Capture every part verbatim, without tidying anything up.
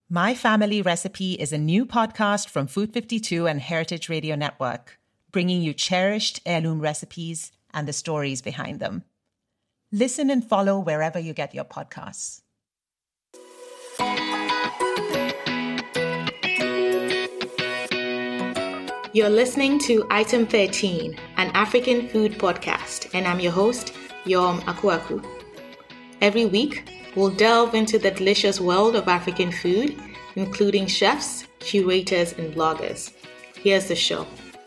My Family Recipe is a new podcast from Food fifty-two and Heritage Radio Network, bringing you cherished heirloom recipes and the stories behind them. Listen and follow wherever you get your podcasts. You're listening to Item thirteen, an African food podcast, and I'm your host, Yom Akuaku. Every week, we'll delve into the delicious world of African food, including chefs, curators, and bloggers. Here's the show.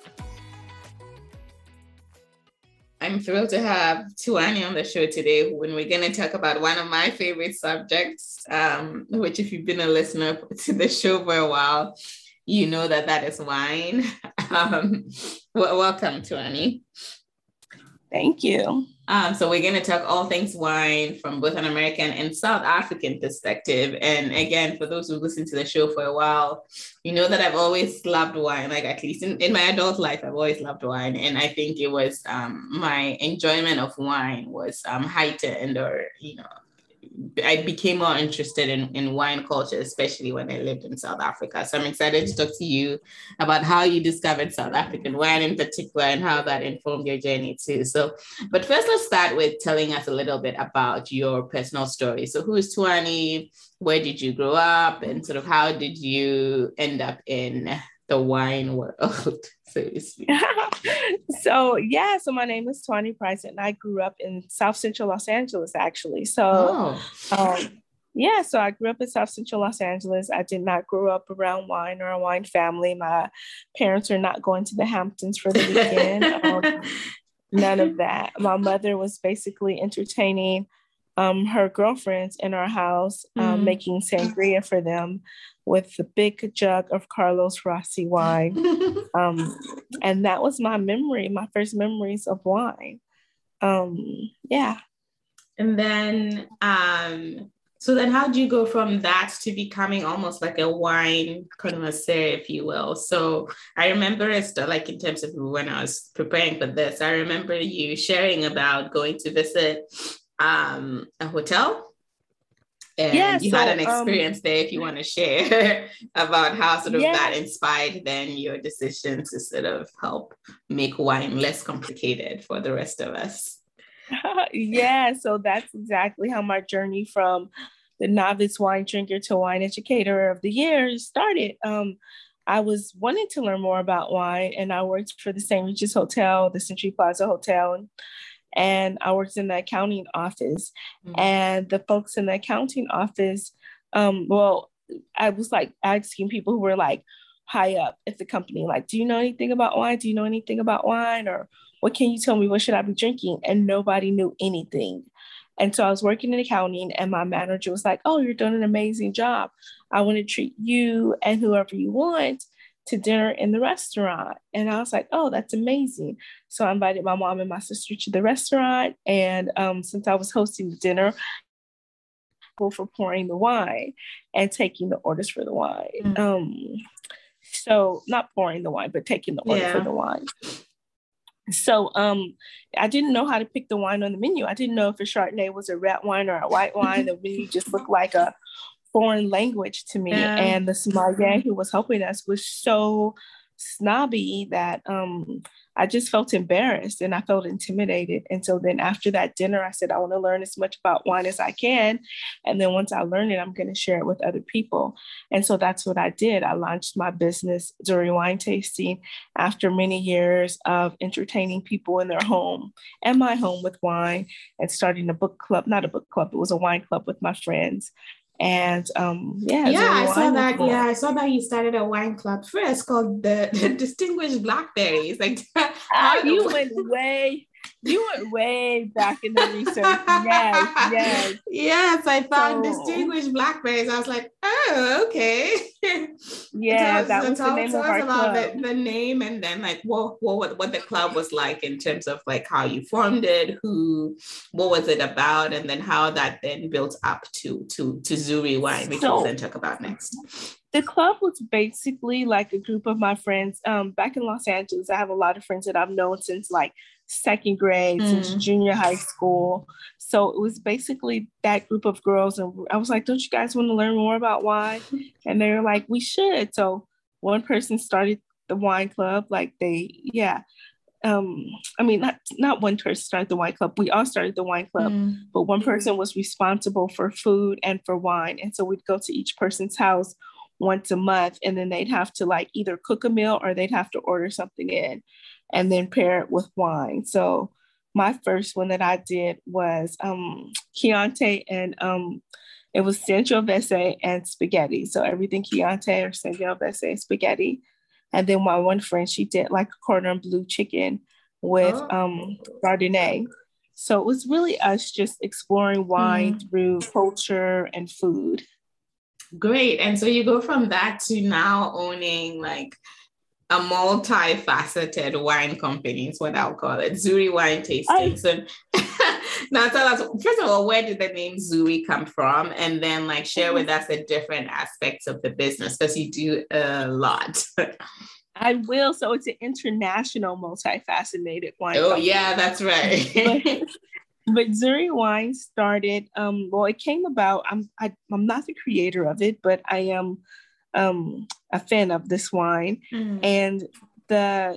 I'm thrilled to have Tuani on the show today when we're going to talk about one of my favorite subjects, um, which if you've been a listener to the show for a while, you know that that is wine. Um, well, welcome, Tuani. Thank you. Um, so we're going to talk all things wine from both an American and South African perspective. And again, for those who listen to the show for a while, you know that I've always loved wine, like at least in, in my adult life, I've always loved wine. And I think it was um, my enjoyment of wine was um, heightened, or, you know, I became more interested in, in wine culture, especially when I lived in South Africa. So I'm excited to talk to you about how you discovered South African wine in particular and how that informed your journey too. So, but first let's start with telling us a little bit about your personal story. So who is Tuani? Where did you grow up? And sort of how did you end up in the wine world, so to speak? So yeah, so my name is Tuani Price, and I grew up in South Central Los Angeles, actually. So oh. um, yeah, so I grew up in South Central Los Angeles. I did not grow up around wine or a wine family. My parents are not going to the Hamptons for the weekend. um, none of that. My mother was basically entertaining um, her girlfriends in our house, um, mm. making sangria for them with the big jug of Carlos Rossi wine. um, and that was my memory, my first memories of wine. Um, yeah. And then, um, so then how do you go from that to becoming almost like a wine connoisseur, if you will? So I remember it's like in terms of when I was preparing for this, I remember you sharing about going to visit um, a hotel. And yeah, you so, had an experience um, there, if you want to share about how sort of yeah. that inspired then your decision to sort of help make wine less complicated for the rest of us. Yeah, so that's exactly how my journey from the novice wine drinker to wine educator of the year started. Um, I was wanting to learn more about wine, and I worked for the Saint Regis Hotel, the Century Plaza Hotel, and And I worked in the accounting office, mm-hmm. and the folks in the accounting office, um, well, I was like asking people who were like high up at the company, like, do you know anything about wine? Do you know anything about wine? Or what can you tell me? What should I be drinking? And nobody knew anything. And so I was working in accounting, and my manager was like, oh, you're doing an amazing job. I want to treat you and whoever you want to dinner in the restaurant. And I was like, oh, that's amazing. So I invited my mom and my sister to the restaurant. And um, since I was hosting the dinner, for pouring the wine and taking the orders for the wine. Mm-hmm. Um, so not pouring the wine, but taking the order yeah. for the wine. So um, I didn't know how to pick the wine on the menu. I didn't know if a Chardonnay was a red wine or a white wine. The menu just looked like a foreign language to me. Yeah. And the sommelier who was helping us was so snobby that um, I just felt embarrassed and I felt intimidated. And so then after that dinner, I said, I want to learn as much about wine as I can. And then once I learn it, I'm going to share it with other people. And so that's what I did. I launched my business, Zuri Wine Tasting, after many years of entertaining people in their home and my home with wine, and starting a book club, not a book club, it was a wine club with my friends. And um, yeah, yeah, I saw that. Yeah, I saw that you started a wine club first called the, the Distinguished Blackberries. Like, how uh, you went way, you went way back in the research. Yes, yes, yes. I found so, Distinguished Blackberries. I was like, oh, okay. Yeah, tell, that so was tell, the name tell of us our about club. The, the name, and then like what what what the club was like in terms of like how you formed it, who, what was it about, and then how that then built up to to to Zuri Wine, which so, we'll then talk about next. The club was basically like a group of my friends um, back in Los Angeles. I have a lot of friends that I've known since like second grade, mm. since junior high school. So it was basically that group of girls. And I was like, don't you guys want to learn more about wine? And they were like, we should. So one person started the wine club. Like they, yeah. Um, I mean, not, not one person started the wine club. We all started the wine club, mm. but one person was responsible for food and for wine. And so we'd go to each person's house once a month, and then they'd have to like either cook a meal or they'd have to order something in and then pair it with wine. So my first one that I did was um, Chianti, and um, it was Sangiovese and spaghetti. So everything Chianti or Sangiovese and spaghetti. And then my one friend, she did like a cordon bleu chicken with oh. um, Chardonnay. So it was really us just exploring wine mm. through culture and food. Great. And so you go from that to now owning like a multifaceted wine company is what I'll call it, Zuri Wine Tasting. I, so now tell us, first of all, where did the name Zuri come from? And then like share with us the different aspects of the business, because you do a lot. I will. So it's an international multifaceted wine Oh company. Yeah, that's right. but, but Zuri Wine started, um, well, it came about, I'm, I, I'm not the creator of it, but I am um, a fan of this wine. Mm. And the,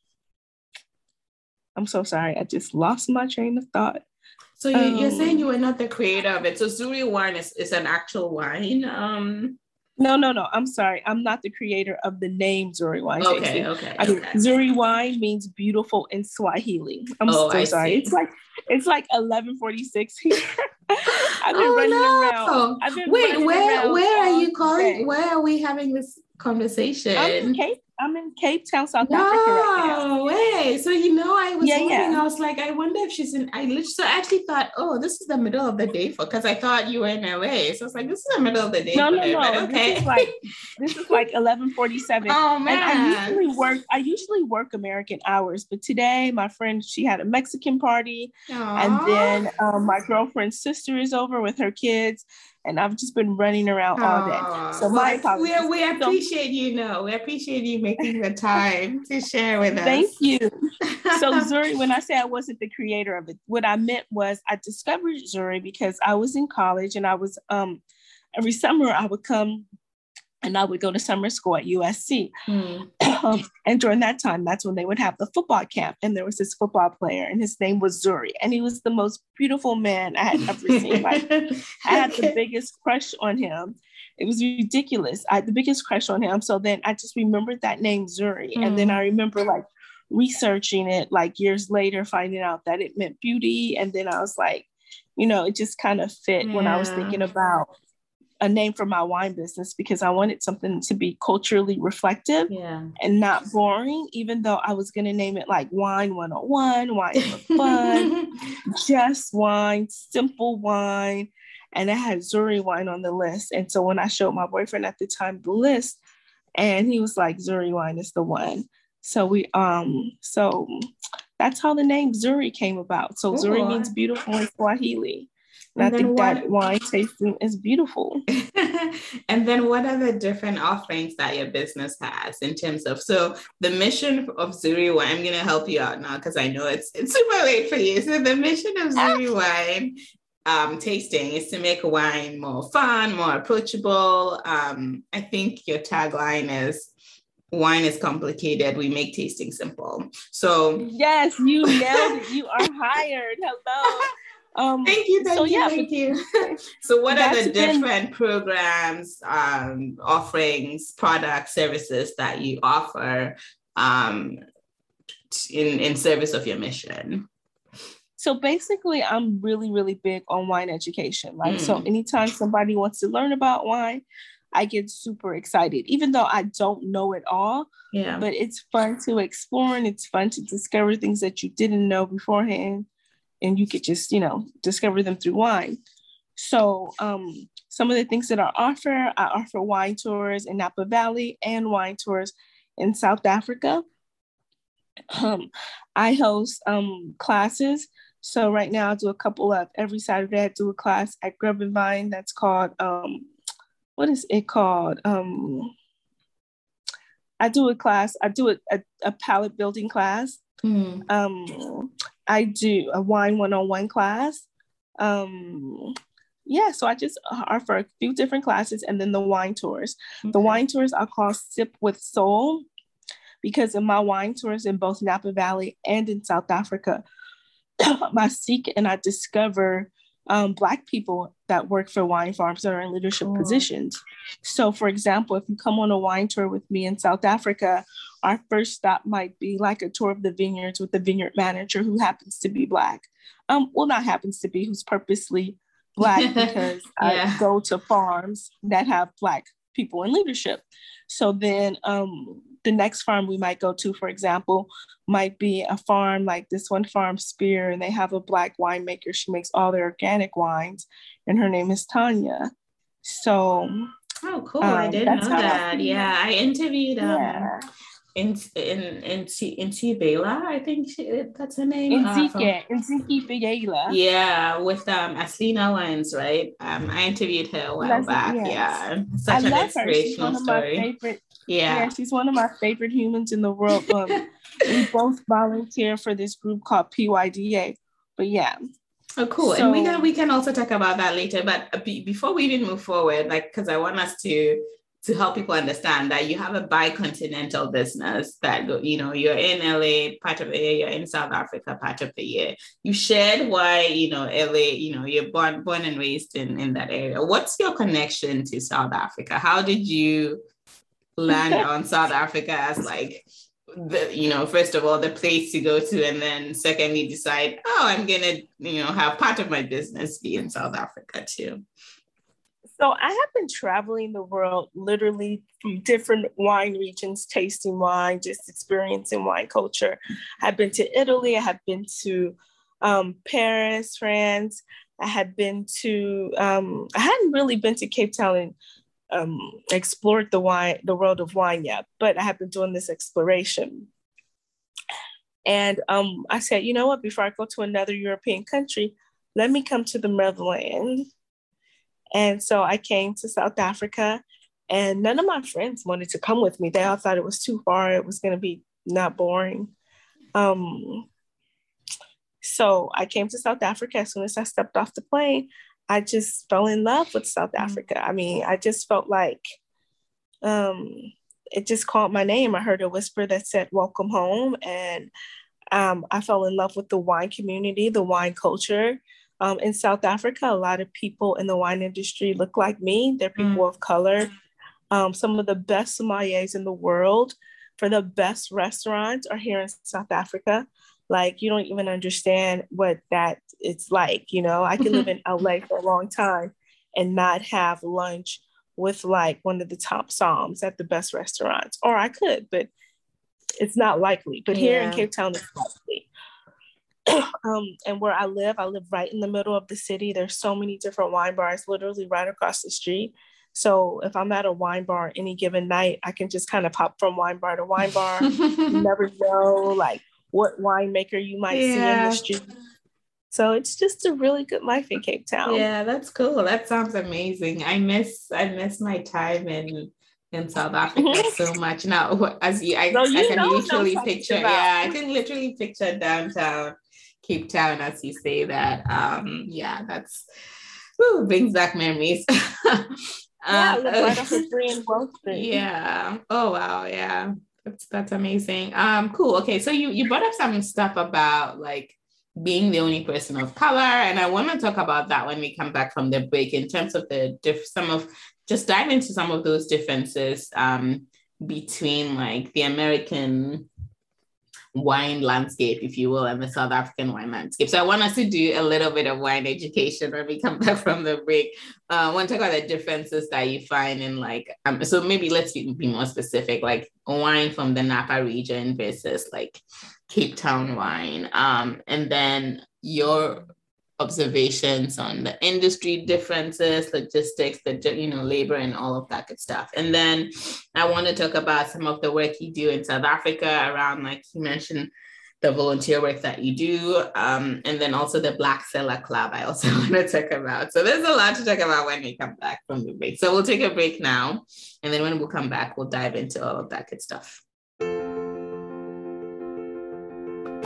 I'm so sorry, I just lost my train of thought. So you, um, you're saying you were not the creator of it. So Zuri Wine is, is an actual wine? Um, no, no, no. I'm sorry. I'm not the creator of the name Zuri Wine okay, Tasting. Okay, I mean, okay. Zuri Wine means beautiful in Swahili. I'm oh, so I sorry. See. It's like it's like eleven forty-six here. I've been oh, running no. around. I've been Wait, running where around where are you calling? day. Where are we having this conversation? I'm in Cape. I'm in Cape Town, South no Africa right now. No way. So you know, I was yeah, wondering. yeah. I was like, I wonder if she's in. I literally, so I actually thought, oh, this is the middle of the day for, because I thought you were in L A. So I was like, this is the middle of the day. No, for no, her, no. but okay. This is like this is like eleven forty-seven. Oh man. And I usually work. I usually work American hours, but today my friend, she had a Mexican party, Aww. and then um, my girlfriend's sister is over with her kids. And I've just been running around all day. So well, my apologies. We, we appreciate so, you know, we appreciate you making the time to share with us. Thank you. So Zuri, when I say I wasn't the creator of it, what I meant was I discovered Zuri because I was in college, and I was, um, every summer I would come and I would go to summer school at U S C. Mm. Um, and during that time, that's when they would have the football camp. And there was this football player, and his name was Zuri. And he was the most beautiful man I had ever seen. Like, I had the biggest crush on him. It was ridiculous. I had the biggest crush on him. So then I just remembered that name Zuri. Mm. And then I remember like researching it like years later, finding out that it meant beauty. And then I was like, you know, it just kind of fit yeah. when I was thinking about a name for my wine business, because I wanted something to be culturally reflective yeah. and not boring, even though I was going to name it like Wine one oh one, Wine for Fun, Just Wine, Simple Wine. And I had Zuri Wine on the list. And so when I showed my boyfriend at the time the list, and he was like, Zuri Wine is the one. So we, um, so that's how the name Zuri came about. So cool. Zuri means beautiful in Swahili. And, and I think what, that wine tasting is beautiful. And then what are the different offerings that your business has in terms of, so the mission of Zuri Wine, I'm going to help you out now because I know it's it's super late for you. So the mission of Zuri Wine um, tasting is to make wine more fun, more approachable. Um, I think your tagline is, wine is complicated, we make tasting simple. So yes, you nailed it. You are hired. Hello. Um, thank you, thank so, you, yeah, thank you. So what are the different been... programs, um, offerings, products, services that you offer um, in, in service of your mission? So basically, I'm really, really big on wine education. Right? Mm. So anytime somebody wants to learn about wine, I get super excited, even though I don't know it all. Yeah. But it's fun to explore, and it's fun to discover things that you didn't know beforehand. And you could just, you know, discover them through wine. So um, some of the things that I offer, I offer wine tours in Napa Valley and wine tours in South Africa. Um, I host um, classes. So right now I do a couple of, every Saturday I do a class at Grub and Vine that's called, um, what is it called? Um, I do a class, I do a, a, a palette building class. Mm. Um, I do a wine one-on-one class. Um, yeah, so I just offer a few different classes and then the wine tours. Okay. The wine tours I call Sip with Soul, because in my wine tours in both Napa Valley and in South Africa, I seek and I discover um, Black people that work for wine farms that are in leadership oh. positions. So, for example, if you come on a wine tour with me in South Africa, our first stop might be like a tour of the vineyards with the vineyard manager who happens to be Black. Um, well, not happens to be, who's purposely Black, because yeah. I go to farms that have Black people in leadership. So then um, the next farm we might go to, for example, might be a farm like this one farm, Spear, and they have a Black winemaker. She makes all their organic wines, and her name is Tanya. So, oh, cool! Um, I didn't know that. I yeah, I interviewed. Um, yeah. In in in in Bela, I think she, that's her name. Nzike, uh, Nzike Bela. Yeah, with um Aslina Wines, right? Um, I interviewed her a while that's, back. Yes. Yeah, such I an love inspirational her. She's one of story. My favorite, yeah. yeah, she's one of my favorite humans in the world. Um, we both volunteer for this group called P Y D A. But yeah. Oh, cool. So, and we can we can also talk about that later. But be, before we even move forward, like, because I want us to. to help people understand that you have a bicontinental business that, you know, you're in L A part of the year, you're in South Africa part of the year. You shared why, you know, L A, you know, you're born, born and raised in, in that area. What's your connection to South Africa? How did you land on South Africa as like, the, you know, first of all, the place to go to, and then secondly, decide, oh, I'm going to, you know, have part of my business be in South Africa too? So I have been traveling the world, literally from different wine regions, tasting wine, just experiencing wine culture. I've been to Italy. I have been to um, Paris, France. I had been to, um, I hadn't really been to Cape Town and um, explored the wine, the world of wine yet, but I have been doing this exploration. And um, I said, you know what, before I go to another European country, let me come to the motherland. And so I came to South Africa, and none of my friends wanted to come with me. They all thought it was too far. It was going to be not boring. Um, so I came to South Africa. As soon as I stepped off the plane, I just fell in love with South Africa. I mean, I just felt like um, it just called my name. I heard a whisper that said, welcome home. And um, I fell in love with the wine community, the wine culture. Um, in South Africa, a lot of people in the wine industry look like me. They're people mm. of color. Um, some of the best sommeliers in the world for the best restaurants are here in South Africa. Like, you don't even understand what that it's like. You know, I can live in L A for a long time and not have lunch with like one of the top somms at the best restaurants. Or I could, but it's not likely. But here yeah. in Cape Town, it's likely. Um, and where I live, I live right in the middle of the city. There's so many different wine bars literally right across the street. So if I'm at a wine bar any given night, I can just kind of pop from wine bar to wine bar. You never know like what winemaker you might yeah. see in the street. So it's just a really good life in Cape Town. Yeah, that's cool. That sounds amazing. I miss I miss my time in in South Africa so much now. As you, I, so you I can literally picture. Yeah, I can literally picture downtown Cape Town as you say that. Um, yeah, that's whew, brings back memories. yeah, um, right off of Free and Growth Street. Yeah. Oh wow. Yeah, that's that's amazing. Um, cool. Okay, so you you brought up some stuff about like being the only person of color, and I want to talk about that when we come back from the break in terms of the diff- some of just dive into some of those differences um, between like the American wine landscape, if you will, and the South African wine landscape. So I want us to do a little bit of wine education when we come back from the break. Uh, I want to talk about the differences that you find in like, um, so maybe let's be, be more specific, like wine from the Napa region versus like Cape Town wine. Um, and then your observations on the industry differences, logistics, the, you know, labor and all of that good stuff. And then I want to talk about some of the work you do in South Africa around, like you mentioned, the volunteer work that you do. Um, and then also the Black Cellar Club I also want to talk about. So there's a lot to talk about when we come back from the break. So we'll take a break now. And then when we'll come back, we'll dive into all of that good stuff.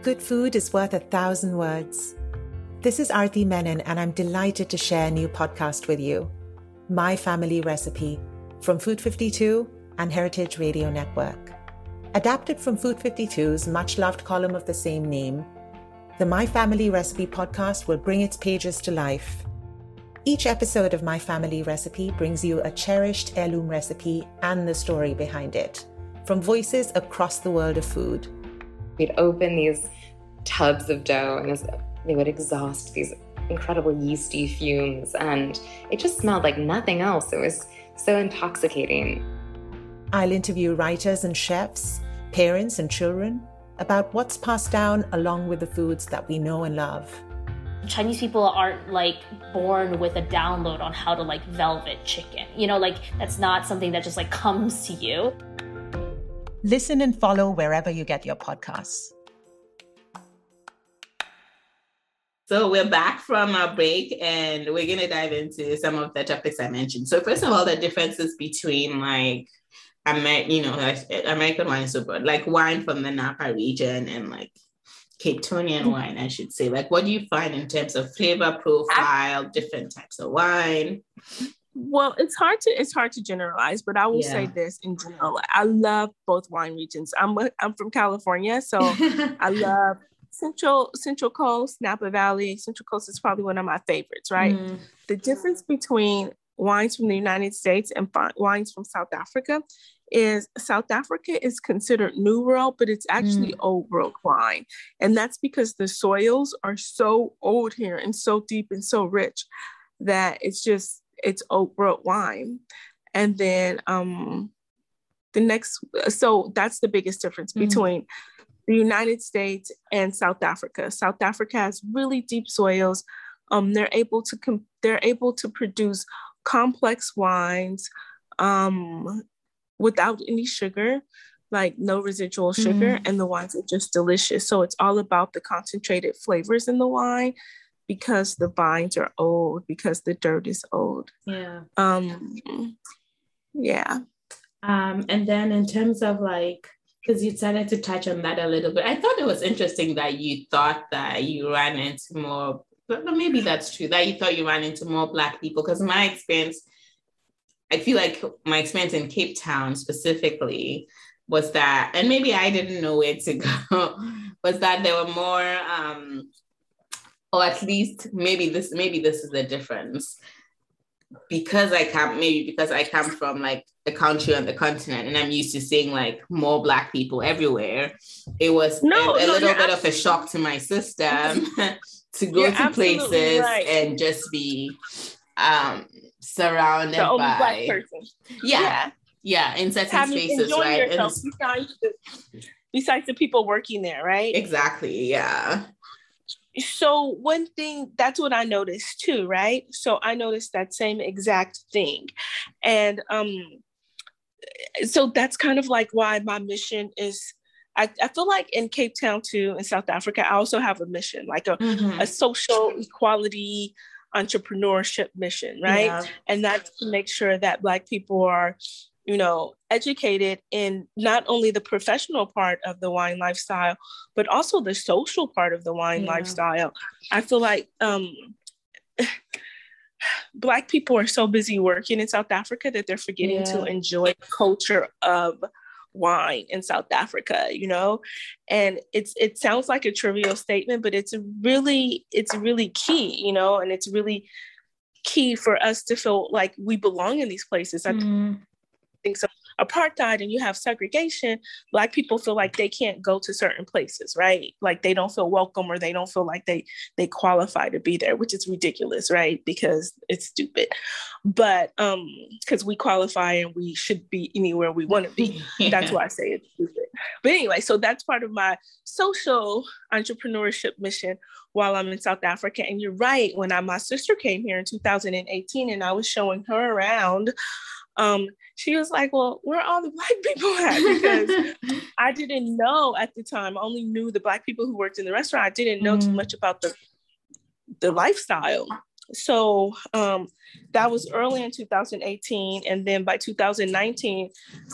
good food is worth a thousand words. This is Aarti Menon, and I'm delighted to share a new podcast with you, My Family Recipe, from Food fifty-two and Heritage Radio Network. Adapted from Food fifty-two's much-loved column of the same name, the My Family Recipe podcast will bring its pages to life. Each episode of My Family Recipe brings you a cherished heirloom recipe and the story behind it, from voices across the world of food. We'd open these tubs of dough and they would exhaust these incredible yeasty fumes, and it just smelled like nothing else. It was so intoxicating. I'll interview writers and chefs, parents and children about what's passed down along with the foods that we know and love. Chinese people aren't like born with a download on how to like velvet chicken. You know, like that's not something that just like comes to you. Listen and follow wherever you get your podcasts. So we're back from our break and we're going to dive into some of the topics I mentioned. So first of all, the differences between like, Amer- you know, like American wine, so broad, like wine from the Napa region and like Cape Townian wine, I should say. Like, what do you find in terms of flavor profile, different types of wine? Well, it's hard to it's hard to generalize, but I will yeah. say this in general. I love both wine regions. I'm I'm from California, so I love Central Central Coast, Napa Valley. Central Coast is probably one of my favorites, right? Mm. The difference between wines from the United States and fi- wines from South Africa is South Africa is considered New World, but it's actually mm. Old World wine. And that's because the soils are so old here and so deep and so rich that it's just, it's Old World wine. And then um, the next, so that's the biggest difference mm. between the United States and South Africa. South Africa has really deep soils. Um, they're able to, com- they're able to produce complex wines um, without any sugar, like no residual sugar, mm. and the wines are just delicious. So it's all about the concentrated flavors in the wine because the vines are old, because the dirt is old. Yeah. Um, yeah. Um, and then in terms of like, because you started to touch on that a little bit, I thought it was interesting that you thought that you ran into more, but maybe that's true, that you thought you ran into more Black people, because my experience, I feel like my experience in Cape Town specifically was that, and maybe I didn't know where to go, was that there were more, um, or at least maybe this, maybe this is the difference, because I come, maybe because I come from like a country on the continent and I'm used to seeing like more Black people everywhere. It was no, a, a no, little bit absolutely. of a shock to my system to go you're to places right. and just be um, surrounded the only by Black person. Yeah, yeah, yeah in certain Having, spaces, right? Yourself, besides, the, besides the people working there, right? Exactly, yeah. So one thing, that's what I noticed too, right? So I noticed that same exact thing. And um, so that's kind of like why my mission is, I, I feel like in Cape Town too, in South Africa, I also have a mission, like a, mm-hmm. a social equality entrepreneurship mission, right? Yeah. And that's to make sure that Black people are, you know, educated in not only the professional part of the wine lifestyle, but also the social part of the wine yeah. lifestyle. I feel like um, Black people are so busy working in South Africa that they're forgetting yeah. to enjoy the culture of wine in South Africa, you know? And it's it sounds like a trivial statement, but it's really, it's really key, you know, and it's really key for us to feel like we belong in these places. Mm. I think so. Apartheid and you have segregation, Black people feel like they can't go to certain places, right? Like they don't feel welcome or they don't feel like they they qualify to be there, which is ridiculous, right? Because it's stupid. But um, because we qualify and we should be anywhere we want to be. Yeah. That's why I say it's stupid. But anyway, so that's part of my social entrepreneurship mission while I'm in South Africa. And you're right, when I, my sister came here in two thousand eighteen and I was showing her around, Um, she was like, well, where are all the Black people at? Because I didn't know at the time, I only knew the Black people who worked in the restaurant. I didn't know mm. too much about the, the lifestyle. So um, that was early in two thousand eighteen. And then by two thousand nineteen,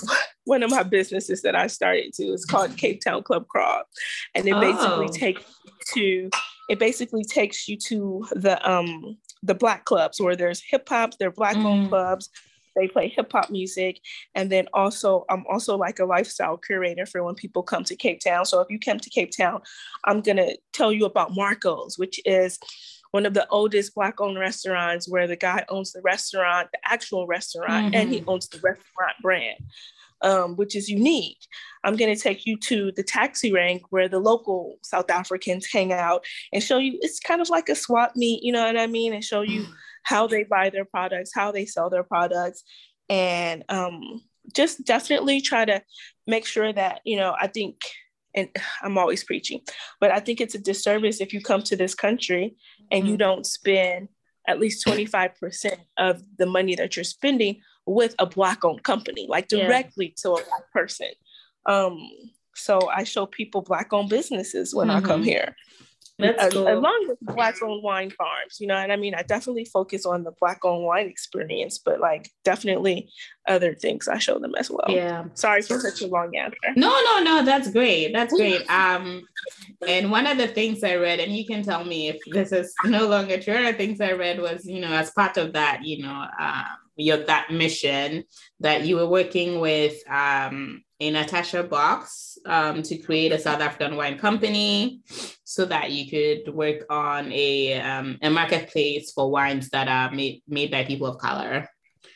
one of my businesses that I started too. It's called Cape Town Club Crawl. And it oh. basically takes to it basically takes you to the um the Black clubs where there's hip hop, they're Black owned mm. clubs. They play hip hop music. And then also, I'm also like a lifestyle curator for when people come to Cape Town. So if you come to Cape Town, I'm going to tell you about Marco's, which is one of the oldest Black owned restaurants where the guy owns the restaurant, the actual restaurant, mm-hmm. and he owns the restaurant brand, um, which is unique. I'm going to take you to the taxi rank where the local South Africans hang out and show you, it's kind of like a swap meet, you know what I mean? And show you how they buy their products, how they sell their products, and um, just definitely try to make sure that, you know, I think, and I'm always preaching, but I think it's a disservice if you come to this country and you don't spend at least twenty-five percent of the money that you're spending with a Black owned company, like directly yeah. to a Black person. Um, so I show people Black owned businesses when mm-hmm. I come here. That's cool. Along with Black owned wine farms, you know what I mean? I definitely focus on the Black owned wine experience, but like definitely other things I show them as well. Yeah. Sorry for such a long answer. No, no, no, that's great. That's great. Um, and one of the things I read, and you can tell me if this is no longer true, one of the things I read was, you know, as part of that, you know, um, your that mission that you were working with um, a Natasha Box um, to create a South African wine company so that you could work on a um, a marketplace for wines that are made made by people of color.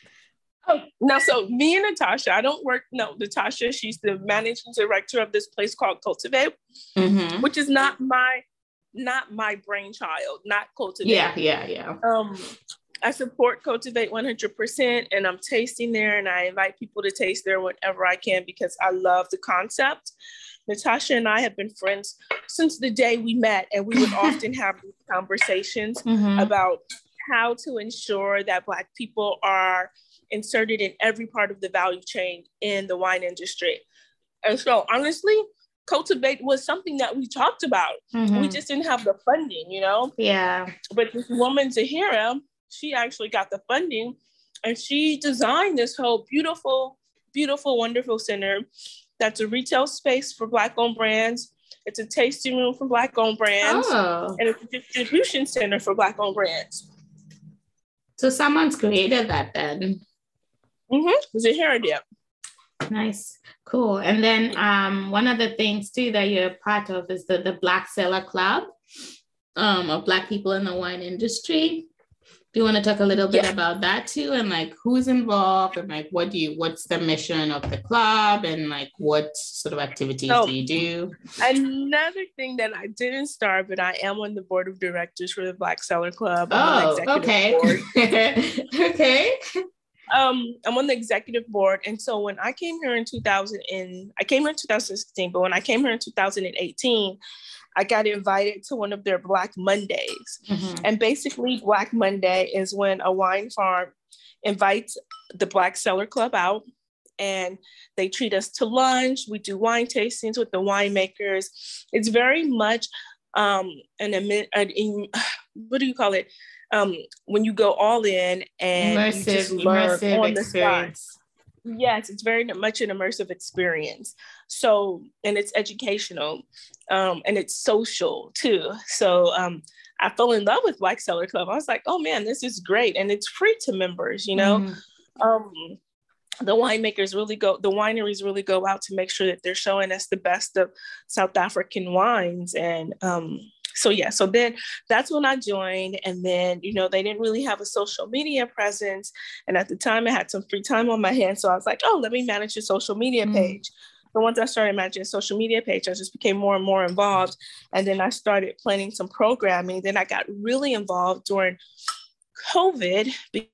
Oh, now, so me and Natasha, I don't work, no, Natasha, she's the managing director of this place called Cultivate, mm-hmm. which is not my, not my brainchild, not Cultivate. Yeah, yeah, yeah. Um, I support Cultivate one hundred percent, and I'm tasting there, and I invite people to taste there whenever I can because I love the concept. Natasha and I have been friends since the day we met, and we would often have these conversations mm-hmm. about how to ensure that Black people are inserted in every part of the value chain in the wine industry. And so honestly, Cultivate was something that we talked about. Mm-hmm. We just didn't have the funding, you know? Yeah. But this woman, Zahira, she actually got the funding and she designed this whole beautiful, beautiful, wonderful center that's a retail space for Black owned brands. It's a tasting room for Black owned brands. Oh. And it's a distribution center for Black owned brands. So someone's created that then. Mm-hmm. Zahira did. Nice. Cool. And then um, one of the things too that you're part of is the, the Black Cellar Club um, of Black people in the wine industry. Do you want to talk a little bit yeah. about that too? And like who's involved and like what do you, what's the mission of the club and like what sort of activities oh, do you do? Another thing that I didn't start, but I am on the board of directors for the Black Cellar Club. I'm oh, okay. okay. Um, I'm on the executive board. And so when I came here in two thousand, and I came here in two thousand sixteen, but when I came here in two thousand eighteen, I got invited to one of their Black Mondays. Mm-hmm. And basically Black Monday is when a wine farm invites the Black Cellar Club out and they treat us to lunch. We do wine tastings with the winemakers. It's very much um, an, an, what do you call it? Um, when you go all in and immersive, you just learn immersive on the experience. spot. Yes, it's very much an immersive experience. So, and it's educational um, and it's social too. So um, I fell in love with Black Cellar Club. I was like, oh man, this is great. And it's free to members, you know? Mm. Um, the winemakers really go, the wineries really go out to make sure that they're showing us the best of South African wines. And um, so, yeah, so then that's when I joined. And then, you know, they didn't really have a social media presence. And at the time I had some free time on my hands. So I was like, oh, let me manage a social media page. Mm. So once I started managing a social media page, I just became more and more involved. And then I started planning some programming. Then I got really involved during COVID.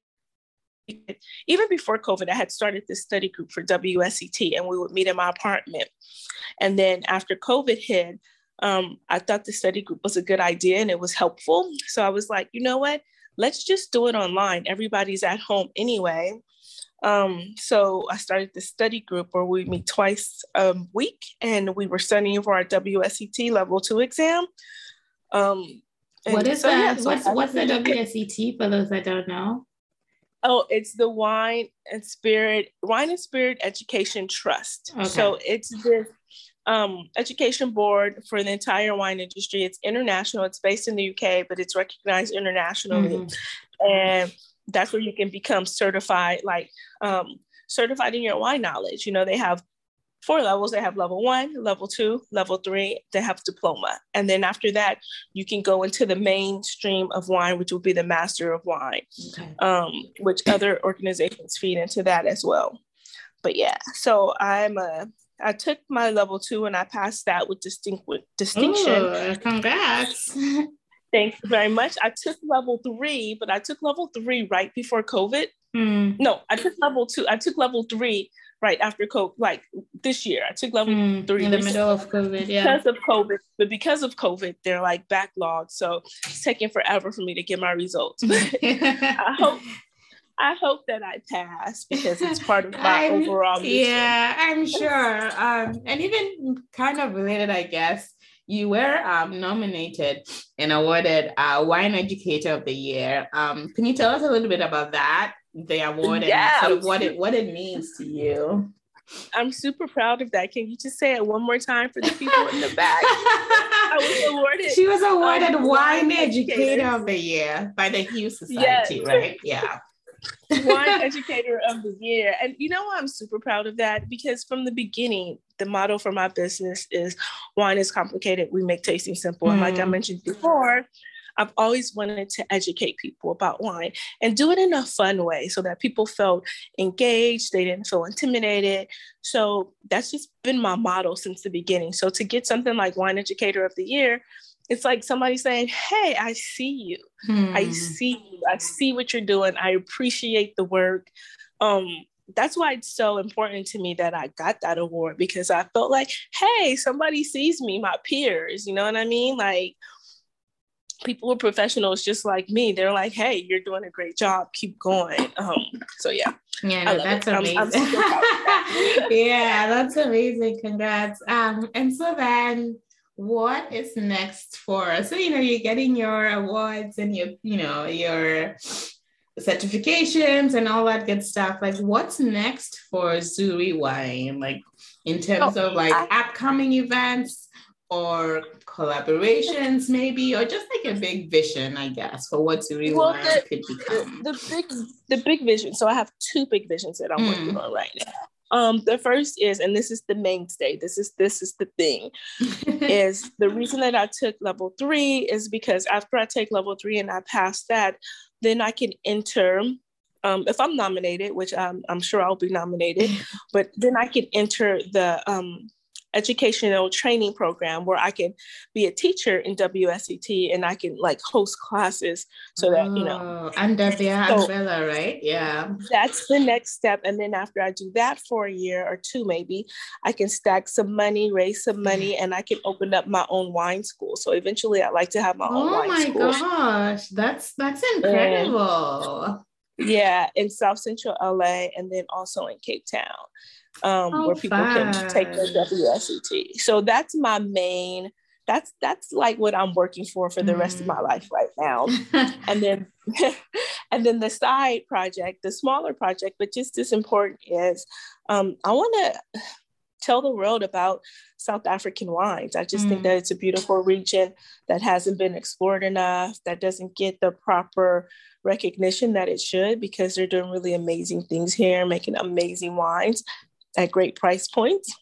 Even before COVID, I had started this study group for W S E T and we would meet in my apartment. And then after COVID hit, um, I thought the study group was a good idea and it was helpful. So I was like, you know what, let's just do it online. Everybody's at home anyway. Um, so I started the study group where we meet twice a week and we were studying for our W S E T level two exam. Um, what is so, that? Yeah, so what's, what's the W S E T for those that don't know? Oh, it's the Wine and Spirit, Wine and Spirit Education Trust. Okay. So it's this um, education board for the entire wine industry. It's international. It's based in the U K, but it's recognized internationally. Mm-hmm. And that's where you can become certified, like um, certified in your wine knowledge. You know, they have four levels. They have level one, level two, level three, they have diploma. And then after that, you can go into the mainstream of wine, which will be the Master of Wine, okay. um, which other organizations feed into that as well. But yeah, so I'm a, I took my level two and I passed that with distinct with distinction. Ooh, congrats. Thank you very much. I took level three, but I took level three right before COVID. Mm. No, I took level two. I took level three right after COVID, like this year. I took level mm, three in the middle of COVID, yeah. Because of COVID, but because of COVID, they're like backlogged. So it's taking forever for me to get my results. I hope I hope that I pass because it's part of my I'm, overall mission. Yeah, I'm sure. Um, and even kind of related, I guess, you were um, nominated and awarded uh, Wine Educator of the Year. Um, can you tell us a little bit about that? The award yeah, and sort of what it what it means to you. I'm super proud of that. Can you just say it one more time for the people in the back? I was awarded. She was awarded um, Wine Educator. Educator of the Year by the Hughes Society, yes. Right? Yeah. Wine Educator of the Year. And you know, I'm super proud of that because from the beginning, the motto for my business is wine is complicated. We make tasting simple. Mm. And like I mentioned before, I've always wanted to educate people about wine and do it in a fun way so that people felt engaged, they didn't feel intimidated. So that's just been my motto since the beginning. So to get something like Wine Educator of the Year, it's like somebody saying, hey, I see you. Hmm. I see you. I see what you're doing. I appreciate the work. Um, that's why it's so important to me that I got that award because I felt like, hey, somebody sees me, my peers, you know what I mean? Like, people who are professionals just like me. They're like, hey, you're doing a great job. Keep going. Um, so yeah. Yeah, no, that's it. amazing. I'm, I'm that. Yeah, that's amazing. Congrats. Um, and so then what is next for, so, you know, you're getting your awards and your, you know, your certifications and all that good stuff. Like what's next for Zuri Wine? Like in terms oh, of like I- upcoming events, or collaborations maybe, or just like a big vision, I guess, for what Zuri well, Wine the, could become. The, the big the big vision. So I have two big visions that I'm mm. working on right now. Um, the first is, and this is the mainstay, this is this is the thing, is the reason that I took level three is because after I take level three and I pass that, then I can enter, um, if I'm nominated, which I'm, I'm sure I'll be nominated, but then I can enter the um, educational training program where I can be a teacher in W S E T and I can like host classes so that, you know. Under the umbrella, right? Yeah. That's the next step. And then after I do that for a year or two, maybe I can stack some money, raise some money, and I can open up my own wine school. So eventually I'd like to have my own oh wine school. Oh my gosh, that's, that's incredible. And, yeah, in South Central L A and then also in Cape Town. Um, oh, where people fun. Can take their W S E T. So that's my main, that's that's like what I'm working for for the mm. rest of my life right now. and then and then the side project, the smaller project, but just as important is um, I want to tell the world about South African wines. I just mm. think that it's a beautiful region that hasn't been explored enough, that doesn't get the proper recognition that it should, because they're doing really amazing things here, making amazing wines at great price points.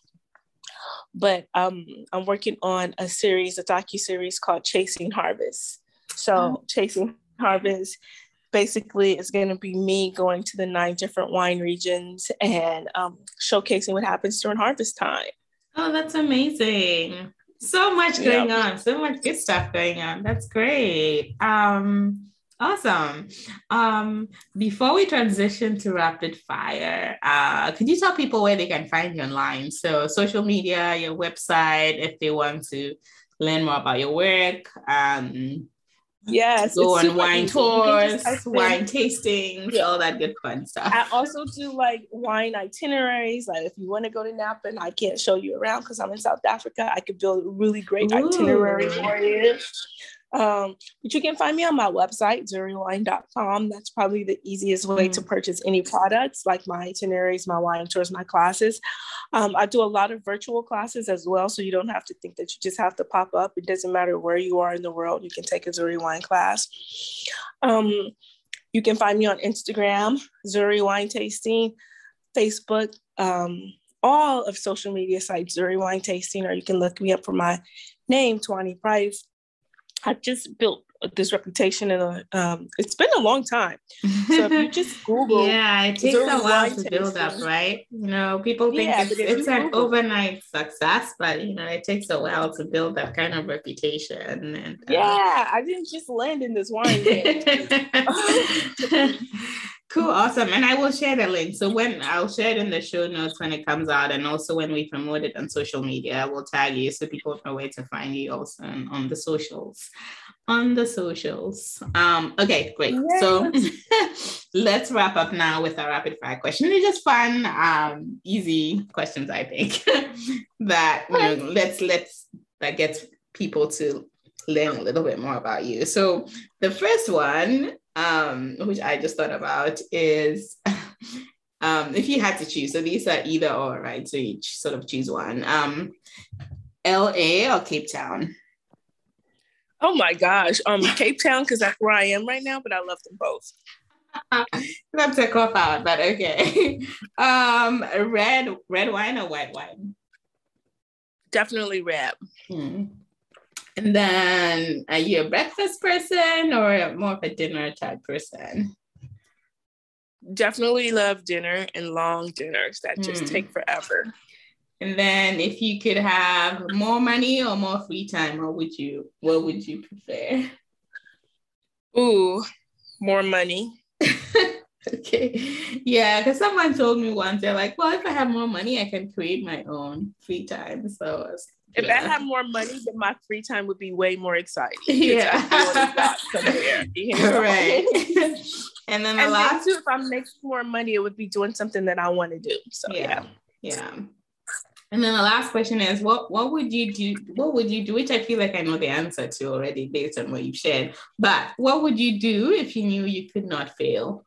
But um, I'm working on a series, a docu-series called Chasing Harvest. So oh. Chasing Harvest basically is going to be me going to the nine different wine regions and um, showcasing what happens during harvest time. Oh, that's amazing. So much going yeah. on, so much good stuff going on. That's great. Um, Awesome. Um, before we transition to rapid fire, uh, could you tell people where they can find you online? So social media, your website, if they want to learn more about your work, um, yes, go on wine easy. Tours, wine tastings, yeah. all that good fun stuff. I also do like wine itineraries. Like if you want to go to Napa and I can't show you around because I'm in South Africa, I could build a really great Ooh. Itinerary for you. Um, but you can find me on my website, zuri wine dot com. That's probably the easiest way mm. to purchase any products, like my itineraries, my wine tours, my classes. Um, I do a lot of virtual classes as well, so you don't have to think that you just have to pop up. It doesn't matter where you are in the world. You can take a Zuri Wine class. Um, you can find me on Instagram, Zuri Wine Tasting, Facebook, um, all of social media sites, Zuri Wine Tasting, or you can look me up for my name, Tawani Price. I just built this reputation in a, um, it's been a long time. So if you just Google. Yeah, it takes a while to build up, right? You know, people think yeah, it's, it's an Google. overnight success, but you know, it takes a while to build that kind of reputation. And uh... yeah, I didn't just land in this wine. Cool, awesome. And I will share the link. So when I'll share it in the show notes when it comes out, and also when we promote it on social media, I will tag you so people know where to find you also on, on the socials. On the socials. Um, okay, great. Yes. So let's wrap up now with our rapid fire question. They're just fun, um, easy questions, I think. that you know, let's let's that gets people to learn a little bit more about you. So the first one, um, which I just thought about, is um, if you had to choose. So these are either or, right? So you sort of choose one. Um, L A or Cape Town? Oh my gosh, um, Cape Town, because that's where I am right now, but I love them both. That's a cop out, but okay. um, red red wine or white wine? Definitely red. Hmm. And then, are you a breakfast person or more of a dinner type person? Definitely love dinner and long dinners that just hmm. take forever. And then, if you could have more money or more free time, what would you what would you prefer? Ooh, more money. Okay. Yeah, because someone told me once, they're like, well, if I have more money, I can create my own free time. So was, if yeah. I had more money, then my free time would be way more exciting. Yeah. Somewhere, you know? Right. And then the and last then too, if I make more money, it would be doing something that I want to do. So yeah. Yeah. yeah. And then the last question is, what what would you do? What would you do? Which I feel like I know the answer to already based on what you've shared. But what would you do if you knew you could not fail?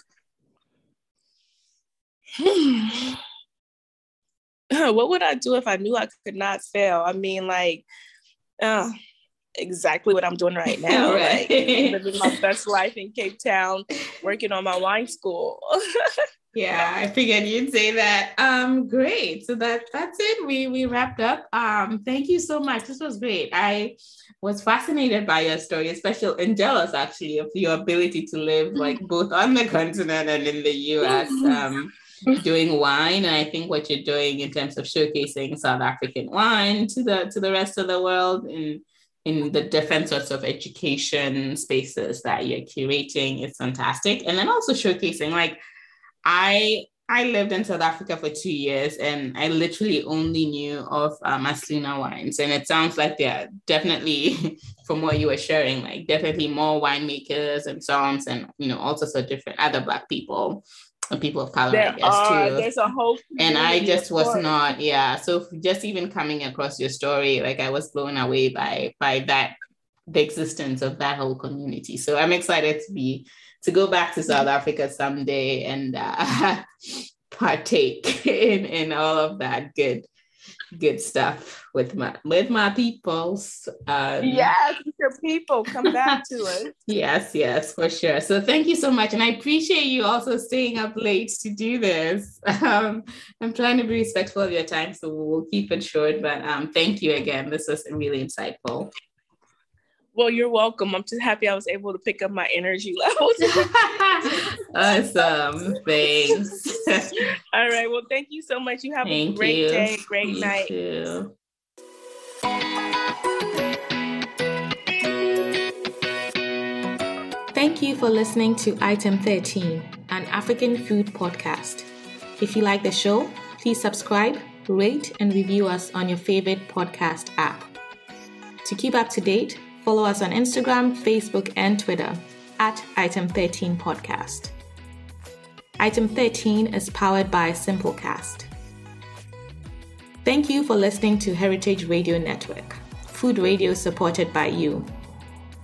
What would I do if I knew I could not fail? I mean, like, uh, exactly what I'm doing right now. Right. Like, living my best life in Cape Town, working on my wine school. Yeah, I figured you'd say that. Um, great. So that that's it. We we wrapped up. Um, thank you so much. This was great. I was fascinated by your story, especially and jealous actually of your ability to live like both on the continent and in the U S. Um, doing wine, and I think what you're doing in terms of showcasing South African wine to the to the rest of the world in in the different sorts of education spaces that you're curating is fantastic. And then also showcasing like. I I lived in South Africa for two years and I literally only knew of uh, Maslina wines. And it sounds like they're definitely, from what you were sharing, like definitely more winemakers and so on, and, you know, all sorts of different other Black people and people of color, there I guess, are, too. There's a whole and I just was not, yeah. So just even coming across your story, like I was blown away by by that, the existence of that whole community. So I'm excited to be to go back to South Africa someday and uh, partake in, in all of that good, good stuff with my with my peoples. Um, yes, with your people, come back to us. Yes, yes, for sure. So thank you so much, and I appreciate you also staying up late to do this. Um, I'm trying to be respectful of your time, so we'll keep it short. But um, thank you again. This was really insightful. Well, you're welcome. I'm just happy I was able to pick up my energy levels. Awesome. Thanks. All right. Well, thank you so much. You have thank a great you. day, great you night. Too. Thank you for listening to Item thirteen, an African food podcast. If you like the show, please subscribe, rate, and review us on your favorite podcast app. To keep up to date, follow us on Instagram, Facebook, and Twitter at Item thirteen Podcast. Item thirteen is powered by Simplecast. Thank you for listening to Heritage Radio Network, food radio supported by you.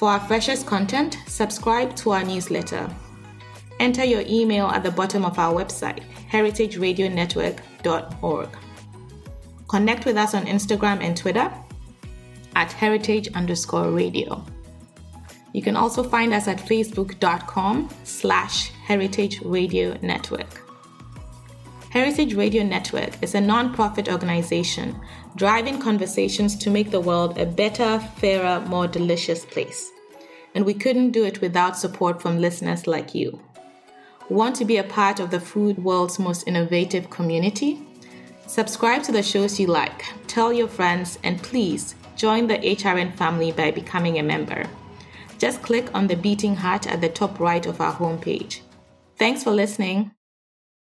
For our freshest content, subscribe to our newsletter. Enter your email at the bottom of our website, heritage radio network dot org. Connect with us on Instagram and Twitter at heritage underscore radio. You can also find us at facebook.com slash heritage radio network. Heritage Radio Network is a non-profit organization driving conversations to make the world a better, fairer, more delicious place. And we couldn't do it without support from listeners like you. Want to be a part of the food world's most innovative community? Subscribe to the shows you like, tell your friends, and please join the H R N family by becoming a member. Just click on the beating heart at the top right of our homepage. Thanks for listening.